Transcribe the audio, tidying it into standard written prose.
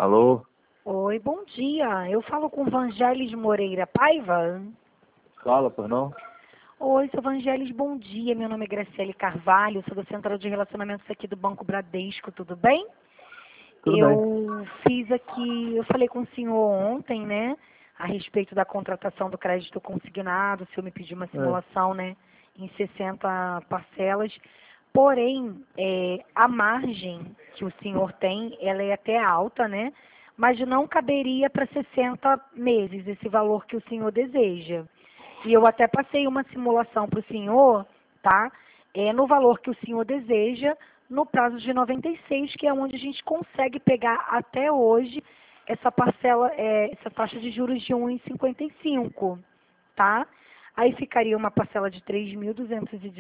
Alô? Oi, bom dia. Eu falo com Vangelis Moreira Paiva. Fala, pois não? Oi, seu Vangelis, bom dia. Meu nome é Graciele Carvalho, sou da Central de Relacionamentos aqui do Banco Bradesco, tudo bem? Tudo bem. Eu falei com o senhor ontem, né, a respeito da contratação do crédito consignado, o senhor me pediu uma simulação, né, em 60 parcelas. Porém, a margem que o senhor tem, ela é até alta, né, mas não caberia para 60 meses, esse valor que o senhor deseja. E eu até passei uma simulação para o senhor, tá? No valor que o senhor deseja, no prazo de 96, que é onde a gente consegue pegar até hoje essa parcela, essa taxa de juros de 1,55, tá? Aí ficaria uma parcela de 3.219